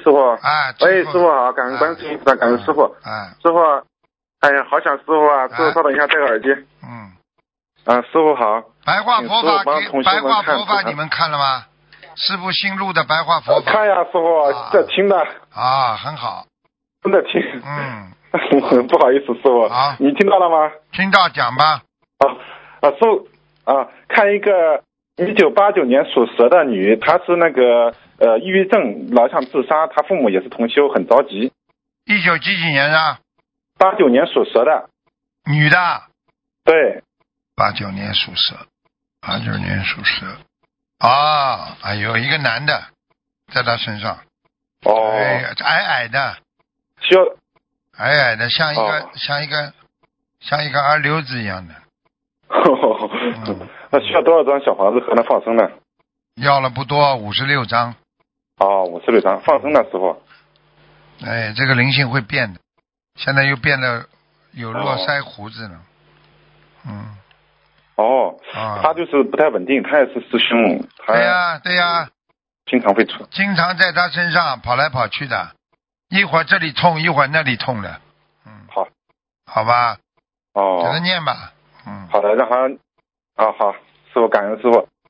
师傅。 哎， 喂，师傅好，感恩观世音菩萨，感恩师傅。师傅，哎呀，好想师傅啊！师傅稍等一下，戴个耳机。师傅好。 白话佛法白话佛法你们看了吗？师傅新录的白话佛法。 看呀，师傅在听的。 啊，很好。 真的听。不好意思，师傅。 好。 你听到了吗？ 听到，讲吧。 师傅看一个1989年属蛇的女，她是那个抑郁症，老想自杀，她父母也是同修，很着急。 19几年啊 ？89年属蛇的。 女的。 对。 89年属蛇。89年属蛇。有一个男的在他身上。矮矮的。 需要。 矮矮的，像一个二流子一样的。 那需要多少张小房子和他放生呢？ 要了不多，56张。 56张，放生的时候。 这个灵性会变的，现在又变得有络腮胡子了。 他就是不太稳定，他也是师兄。 对呀。 经常会出。 经常在他身上跑来跑去的，一会儿这里痛，一会儿那里痛的。好吧。给他念吧。 好的，让他。好，师傅，感恩师傅。